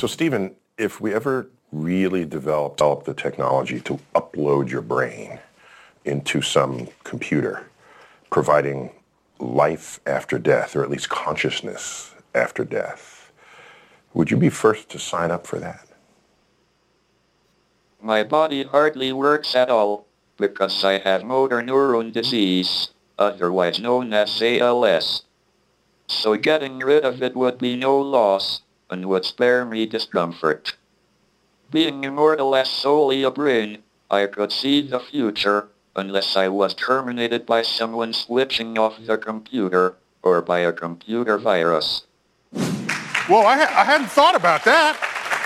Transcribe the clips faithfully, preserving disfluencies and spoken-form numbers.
So, Stephen, if we ever really develop, develop the technology to upload your brain into some computer, providing life after death, or at least consciousness after death, would you be first to sign up for that? My body hardly works at all because I have motor neuron disease, otherwise known as A L S. So getting rid of it would be no loss and would spare me discomfort. Being immortal as solely a brain, I could see the future unless I was terminated by someone switching off the computer or by a computer virus. Well, I, ha- I hadn't thought about that.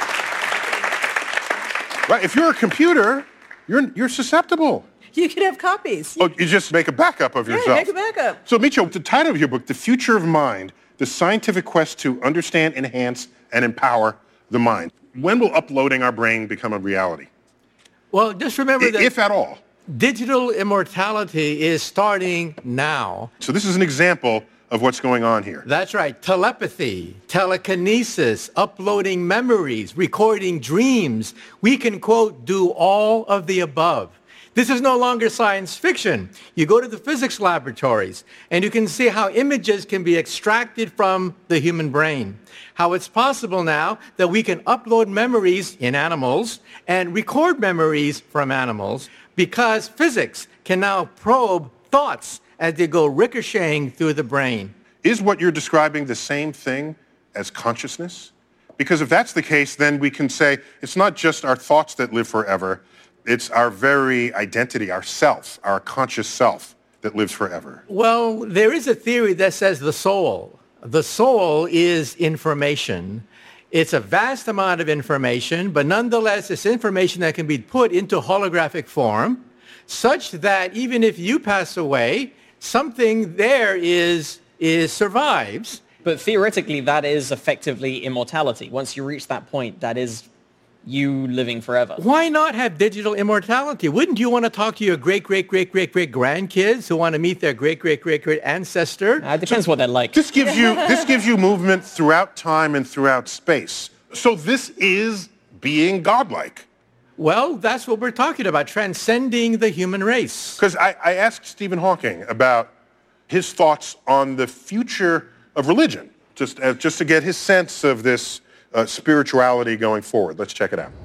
Right, if you're a computer, you're you're susceptible. You could have copies. Oh, you just make a backup of yourself. Yeah, make a backup. So, Micho, the title of your book, The Future of Mind, The Scientific Quest to Understand, Enhance, and Empower the Mind. When will uploading our brain become a reality? Well, just remember I- that if at all. digital immortality is starting now. So this is an example of what's going on here. That's right. Telepathy, telekinesis, uploading memories, recording dreams. We can, quote, do all of the above. This is no longer science fiction. You go to the physics laboratories and you can see how images can be extracted from the human brain. How it's possible now that we can upload memories in animals and record memories from animals because physics can now probe thoughts as they go ricocheting through the brain. Is what you're describing the same thing as consciousness? Because if that's the case, then we can say it's not just our thoughts that live forever. It's our very identity, our self, our conscious self that lives forever. Well, there is a theory that says the soul. The soul is information. It's a vast amount of information, but nonetheless, it's information that can be put into holographic form, such that even if you pass away, something there is, is survives. But theoretically, that is effectively immortality. Once you reach that point, that is you living forever. Why not have digital immortality? Wouldn't you want to talk to your great, great, great, great, great grandkids who want to meet their great, great, great, great ancestor? Uh, it depends what they're like. This gives you this gives you movement throughout time and throughout space. So this is being godlike. Well, that's what we're talking about, transcending the human race. Because I, I asked Stephen Hawking about his thoughts on the future of religion, just uh, just to get his sense of this uh, spirituality going forward. Let's check it out.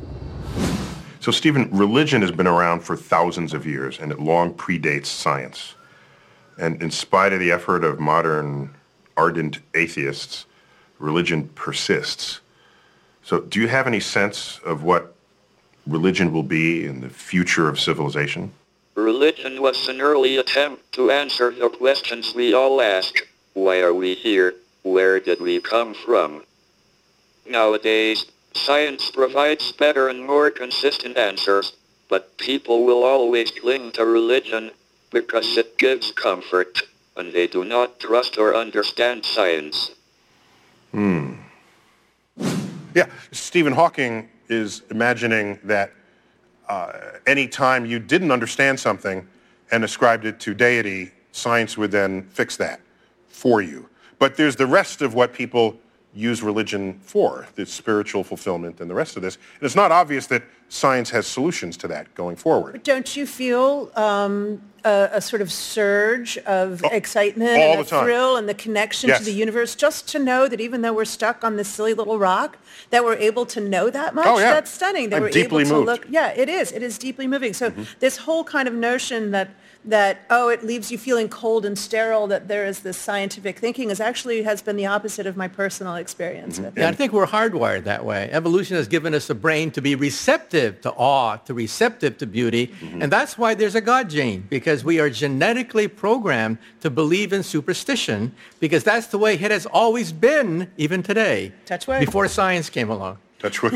So, Stephen, religion has been around for thousands of years, and it long predates science. And in spite of the effort of modern ardent atheists, religion persists. So do you have any sense of what religion will be in the future of civilization? Religion was an early attempt to answer the questions we all ask. Why are we here? Where did we come from? Nowadays, science provides better and more consistent answers, but people will always cling to religion because it gives comfort, and they do not trust or understand science. Hmm. Yeah, Stephen Hawking is imagining that uh, any time you didn't understand something and ascribed it to deity, science would then fix that for you. But there's the rest of what people use religion for, the spiritual fulfillment and the rest of this. And it's not obvious that science has solutions to that going forward. Don't you feel um, a, a sort of surge of Oh, excitement all and the a time. thrill and the connection Yes. to the universe, just to know that even though we're stuck on this silly little rock, that we're able to know that much? Oh, yeah. That's stunning. That I'm we're deeply able to moved. look. Yeah, it is. It is deeply moving. So Mm-hmm. this whole kind of notion that that, oh, it leaves you feeling cold and sterile, that there is this scientific thinking, is actually has been the opposite of my personal experience with Yeah, I it. think we're hardwired that way. Evolution has given us a brain to be receptive to awe, to receptive to beauty, and that's why there's a God gene, because we are genetically programmed to believe in superstition, because that's the way it has always been, even today, Touch wood. before science came along. Touch wood.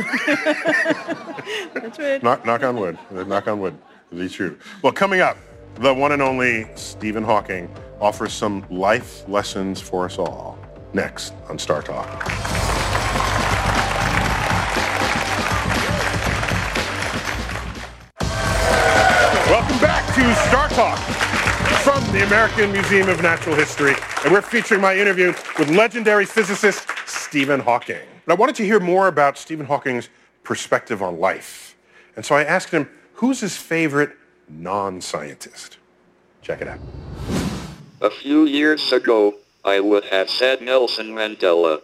That's right. knock, knock on wood. Knock on wood. Be true. Well, coming up, the one and only Stephen Hawking offers some life lessons for us all. Next on Star Talk. Welcome back to Star Talk from the American Museum of Natural History. And we're featuring my interview with legendary physicist Stephen Stephen Hawking. And I wanted to hear more about Stephen Hawking's perspective on life. And so I asked him, who's his favorite non-scientist? Check it out. A few years ago, I would have said Nelson Mandela.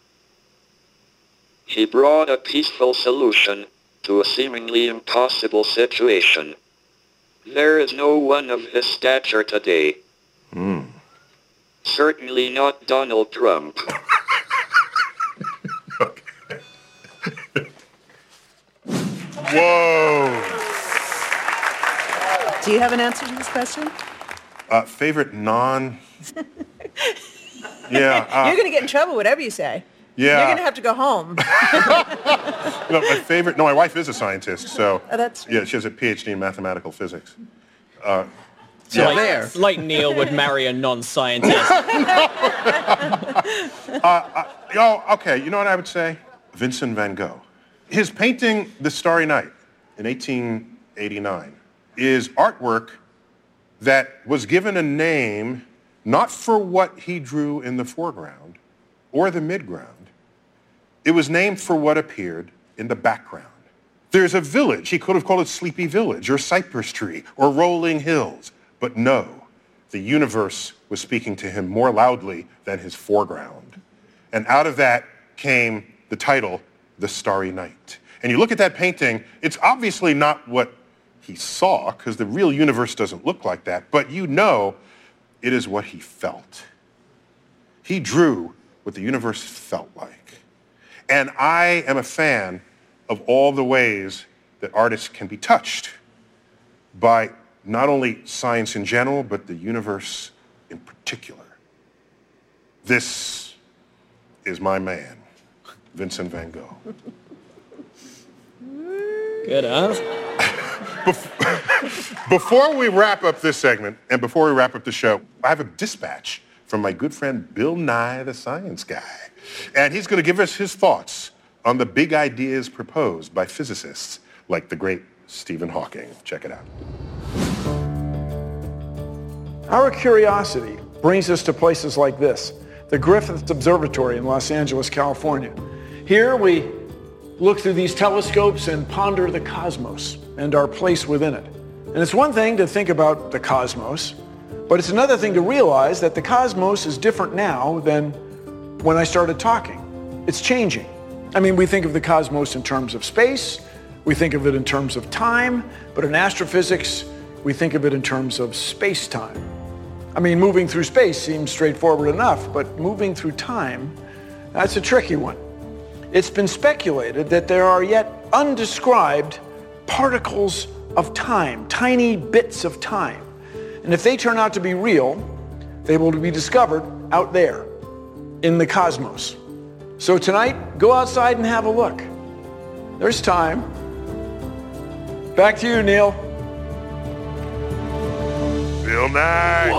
He brought a peaceful solution to a seemingly impossible situation. There is no one of his stature today. Hmm. Certainly not Donald Trump. Whoa. Do you have an answer to this question? Uh, favorite non... yeah. Uh, You're going to get in trouble, whatever you say. Yeah. You're going to have to go home. no, my favorite... No, my wife is a scientist, so... Oh, that's... Yeah, she has a P H D in mathematical physics. Uh, So yeah. like, there. like Neil would marry a non-scientist. uh, uh, oh, okay, you know what I would say? Vincent van Gogh. His painting, The Starry Night, in eighteen eighty-nine, is artwork that was given a name not for what he drew in the foreground or the midground. It was named for what appeared in the background. There's a village. He could have called it Sleepy Village or Cypress Tree or Rolling Hills. But no, the universe was speaking to him more loudly than his foreground. And out of that came the title, The Starry Night. And you look at that painting, it's obviously not what he saw, because the real universe doesn't look like that, but you know it is what he felt. He drew what the universe felt like. And I am a fan of all the ways that artists can be touched by not only science in general, but the universe in particular. This is my man, Vincent van Gogh. Good, huh? Before we wrap up this segment, and before we wrap up the show, I have a dispatch from my good friend Bill Nye, the science guy. And he's going to give us his thoughts on the big ideas proposed by physicists like the great Stephen Hawking. Check it out. Our curiosity brings us to places like this, the Griffith Observatory in Los Angeles, California. Here we look through these telescopes and ponder the cosmos and our place within it. And it's one thing to think about the cosmos, but it's another thing to realize that the cosmos is different now than when I started talking. It's changing. I mean, we think of the cosmos in terms of space, we think of it in terms of time, but in astrophysics, we think of it in terms of space-time. I mean, moving through space seems straightforward enough, but moving through time, that's a tricky one. It's been speculated that there are yet undescribed particles of time, tiny bits of time. And if they turn out to be real, they will be discovered out there in the cosmos. So tonight, go outside and have a look. There's time. Back to you, Neil. Bill Nye.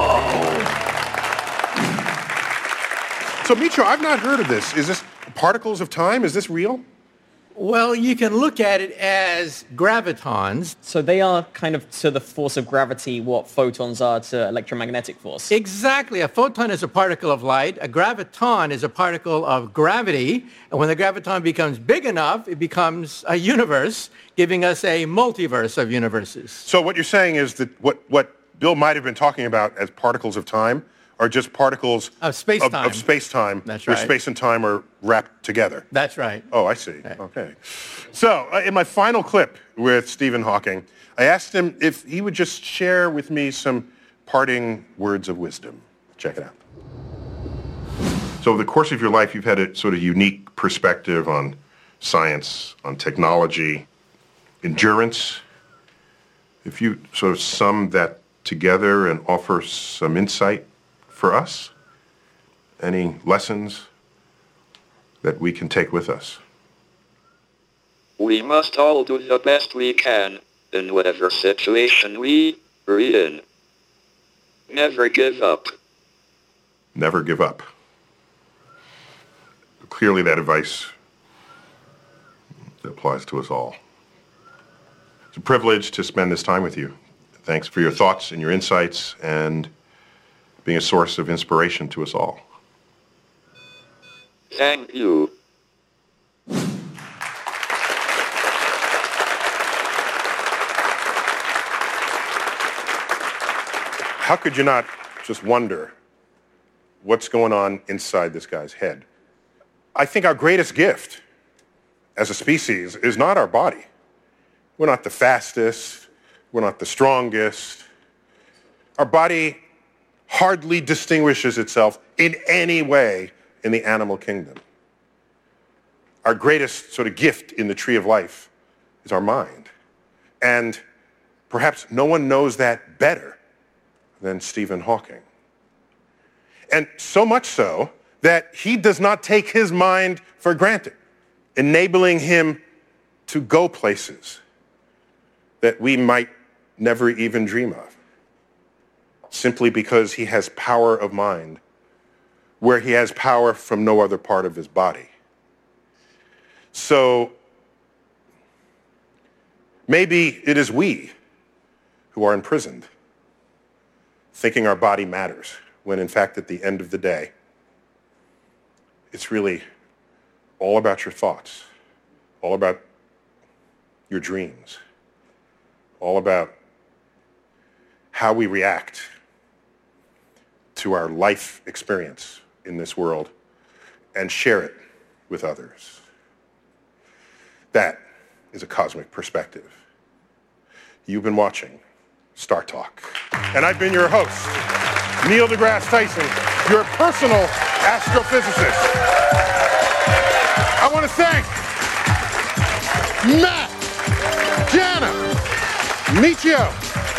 So, Micho, I've not heard of this. Is this particles of time? Is this real? Well, you can look at it as gravitons. So they are kind of to the force of gravity what photons are to electromagnetic force. Exactly. A photon is a particle of light. A graviton is a particle of gravity. And when the graviton becomes big enough, it becomes a universe, giving us a multiverse of universes. So what you're saying is that what, what Bill might have been talking about as particles of time are just particles of space-time. Of, of space-time, That's where right. space and time are wrapped together. That's right. Oh, I see. Right. Okay. So, uh, in my final clip with Stephen Hawking, I asked him if he would just share with me some parting words of wisdom. Check it out. So, over the course of your life, you've had a sort of unique perspective on science, on technology, endurance. If you sort of sum that together and offer some insight for us, any lessons that we can take with us? We must all do the best we can in whatever situation we are in. Never give up. Never give up. Clearly that advice applies to us all. It's a privilege to spend this time with you. Thanks for your thoughts and your insights and being a source of inspiration to us all. Thank you. How could you not just wonder what's going on inside this guy's head? I think our greatest gift as a species is not our body. We're not the fastest. We're not the strongest. Our body hardly distinguishes itself in any way in the animal kingdom. Our greatest sort of gift in the tree of life is our mind. And perhaps no one knows that better than Stephen Hawking. And so much so that he does not take his mind for granted, enabling him to go places that we might never even dream of, simply because he has power of mind where he has power from no other part of his body. So maybe it is we who are imprisoned, thinking our body matters, when in fact at the end of the day, it's really all about your thoughts, all about your dreams, all about how we react to our life experience in this world and share it with others. That is a cosmic perspective. You've been watching Star Talk. And I've been your host, Neil deGrasse Tyson, your personal astrophysicist. I want to thank Matt, Jana, Michio.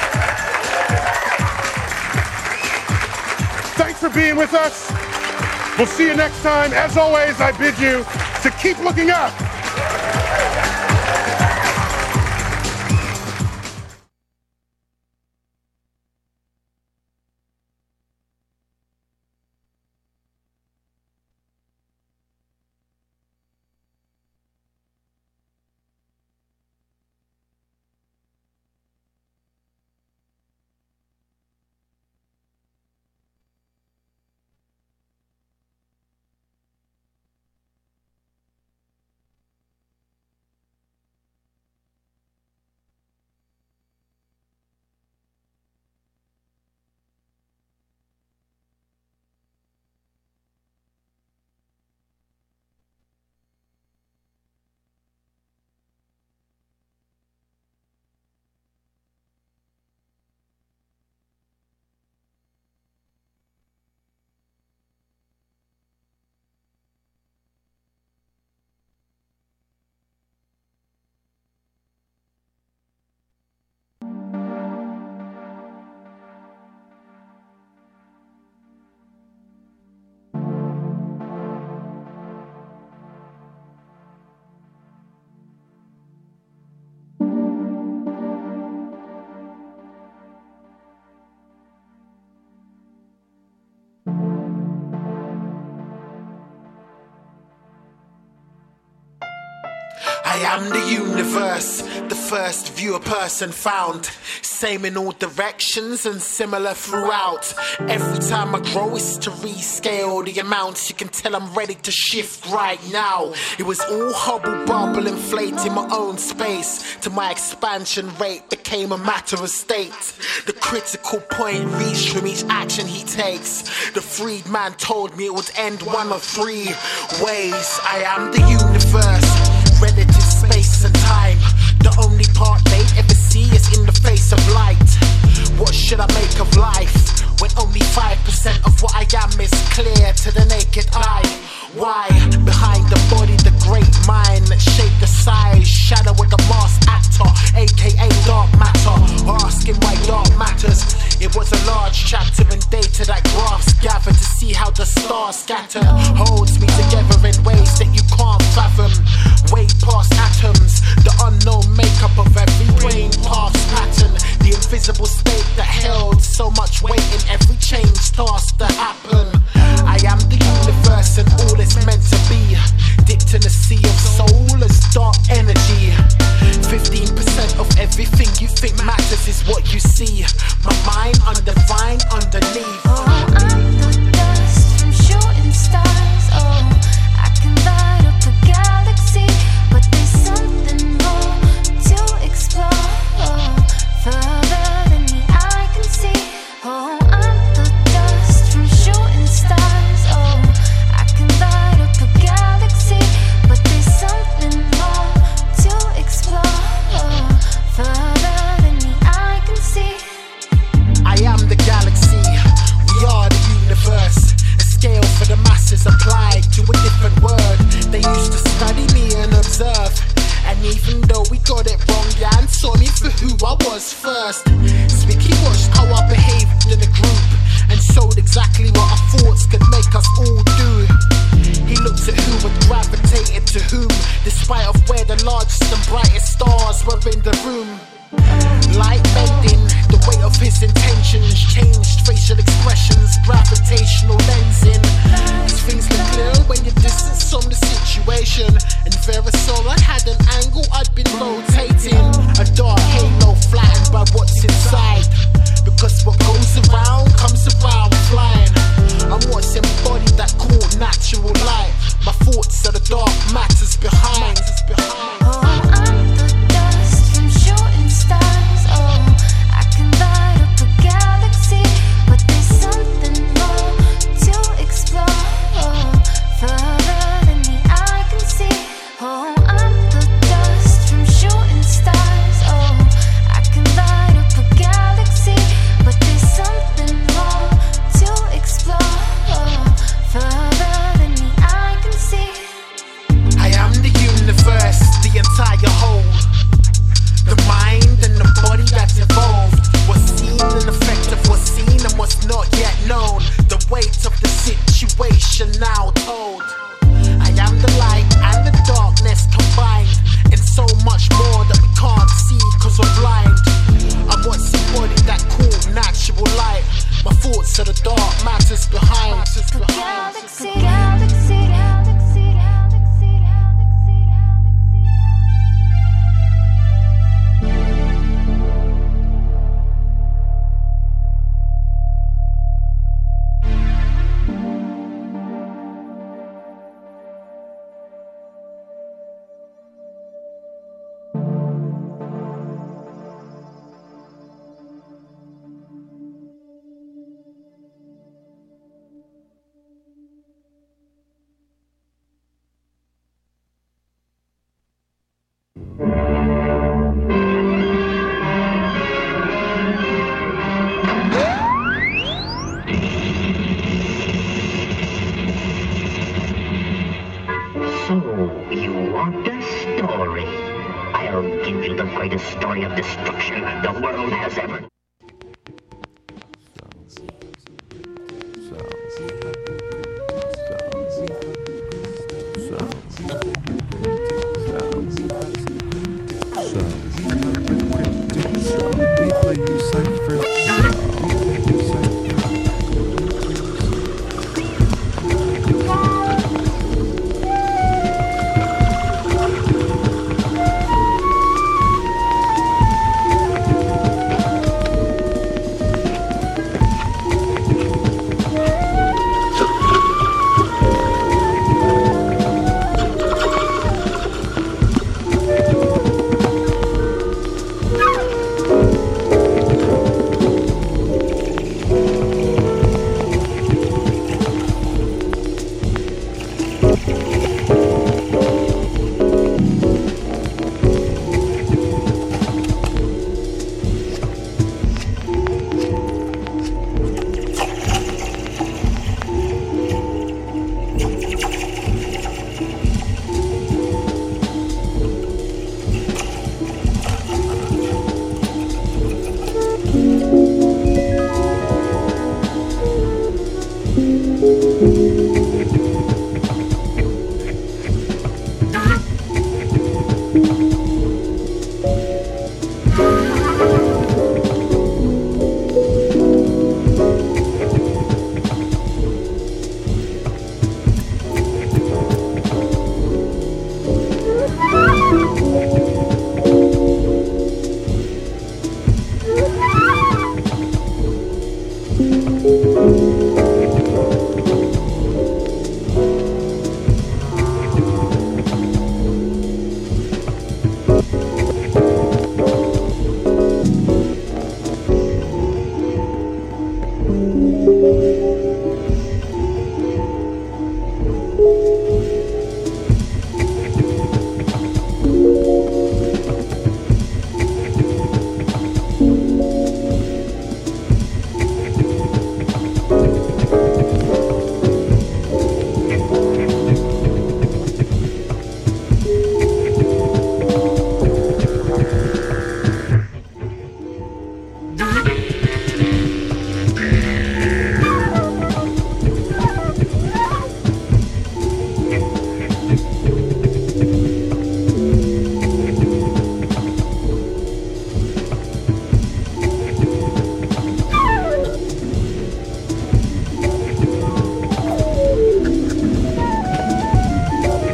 Thanks for being with us. We'll see you next time. As always, I bid you to keep looking up. I am the universe, the first viewer person found. Same in all directions and similar throughout. Every time I grow it's to rescale the amounts. You can tell I'm ready to shift right now. It was all hubble bubble inflating my own space. To my expansion rate became a matter of state. The critical point reached from each action he takes. The freed man told me it would end one of three ways. I am the universe, relative space and time. The only part they ever see is in the face of light. What should I make of life when only five percent of what I am is clear to the naked eye? Why? Behind the body, the great mind that shaped the size. Shadow with the masked actor, aka dark matter. Asking why dark matters. It was a large chapter in data that graphs gather to see how the stars scatter. Holds me together in ways that you can't fathom. Way past atoms, the unknown makeup of every brain path's pattern. The invisible state that held so much weight in every change task to happen. I am the universe and all it's meant to be. Dipped in a sea of soulless dark energy. Fifteen percent of everything you think matters is what you see. My mind undefined underneath. Oh, I'm the dust from shooting stars. the largest and brightest stars were in the room. Light bending, the weight of his intentions changed facial expressions, gravitational lensing. These things look clear when you distance from the situation. And Verisol, I had an angle I'd been rotating. A dark halo flattened by what's inside. Because what goes around comes around flying. I'm what's embodied that cool natural light. My thoughts are the dark matters behind. Oh, I'm the dust from shooting stars. Oh, I can light up a galaxy, but there's something more to explore. Oh, further than the eye can see. Oh, I'm the dust from shooting stars. Oh, I can light up a galaxy, but there's something more to explore. Oh, further than the eye can see. I am the universe, the entire whole. The mind and the body that's evolved. What's seen and effect of what's seen and what's not yet known. The weight of the situation now told. I am the light and the darkness combined. And so much more that we can't see cause we're blind. I'm what's embodied that cool natural light. My thoughts are the dark matters behind. The galaxy, galaxy, galaxy, galaxy, galaxy, So, you want a story? I'll give you the greatest story of destruction the world has ever. Sounds. Sounds. Sounds.